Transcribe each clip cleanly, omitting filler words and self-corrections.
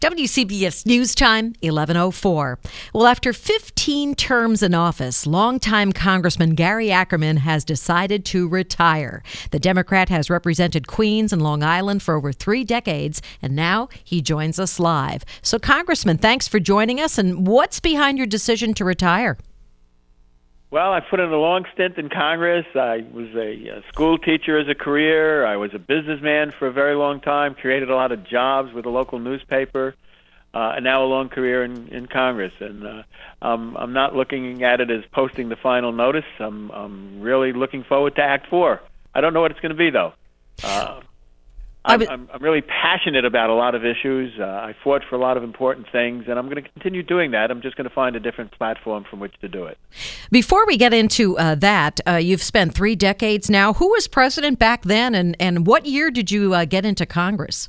WCBS News Time, 11:04. Well, after 15 terms in office, longtime Congressman Gary Ackerman has decided to retire. The Democrat has represented Queens and Long Island for over 3 decades, and now he joins us live. So, Congressman, thanks for joining us. And what's behind your decision to retire? Well, I put in a long stint in Congress. I was a school teacher as a career. I was a businessman for a very long time, created a lot of jobs with a local newspaper, and now a long career in Congress. And I'm not looking at it as posting the final notice. I'm really looking forward to Act 4. I don't know what it's going to be, though. I'm really passionate about a lot of issues. I fought for a lot of important things, and I'm going to continue doing that. I'm just going to find a different platform from which to do it. Before we get into that, you've spent 3 decades now. Who was president back then, and what year did you get into Congress?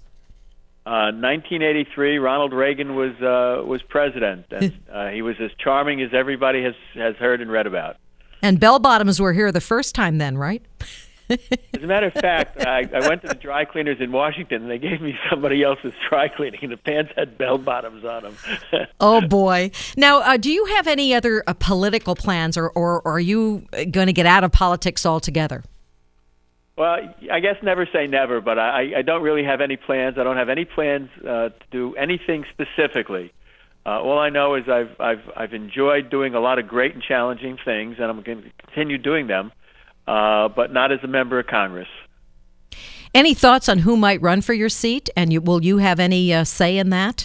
1983. Ronald Reagan was president, and he was as charming as everybody has heard and read about. And bell bottoms were here the first time then, right? As a matter of fact, I went to the dry cleaners in Washington, and they gave me somebody else's dry cleaning, and the pants had bell bottoms on them. Oh, boy. Now, do you have any other political plans, or are you going to get out of politics altogether? Well, I guess never say never, but I don't really have any plans. I don't have any plans to do anything specifically. All I know is I've enjoyed doing a lot of great and challenging things, and I'm going to continue doing them. But not as a member of Congress. Any thoughts on who might run for your seat, and will you have any say in that?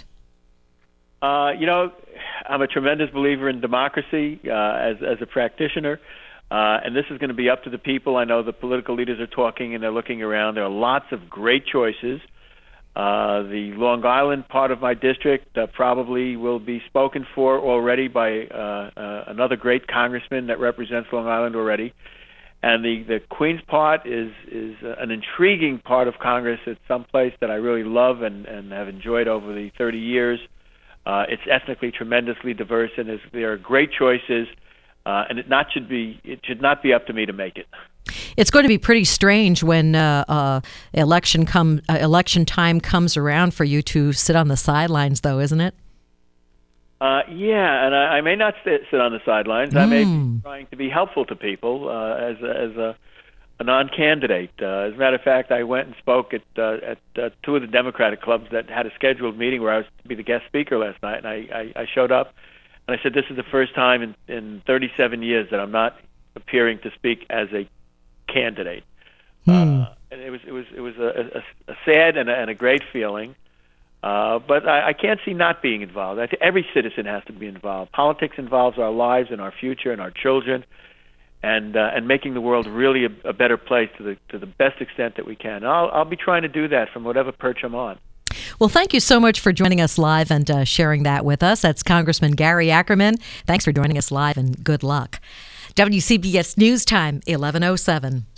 I'm a tremendous believer in democracy as a practitioner, and this is going to be up to the people. I know the political leaders are talking and they're looking around. There are lots of great choices. The Long Island part of my district probably will be spoken for already by another great congressman that represents Long Island already. And the Queens part is an intriguing part of Congress. It's someplace that I really love and have enjoyed over the 30 years. It's ethnically tremendously diverse, and there are great choices. And it should not be up to me to make it. It's going to be pretty strange when election time comes around for you to sit on the sidelines, though, isn't it? Yeah, and I may not sit on the sidelines. I may be trying to be helpful to people as a non-candidate. As a matter of fact, I went and spoke at 2 of the Democratic clubs that had a scheduled meeting where I was to be the guest speaker last night, and I showed up, and I said, this is the first time in 37 years that I'm not appearing to speak as a candidate. And it was a sad and a great feeling. But I can't see not being involved. I think every citizen has to be involved. Politics involves our lives and our future and our children, and making the world really a better place to the best extent that we can. I'll be trying to do that from whatever perch I'm on. Well, thank you so much for joining us live and sharing that with us. That's Congressman Gary Ackerman. Thanks for joining us live, and good luck. WCBS News Time, 11:07.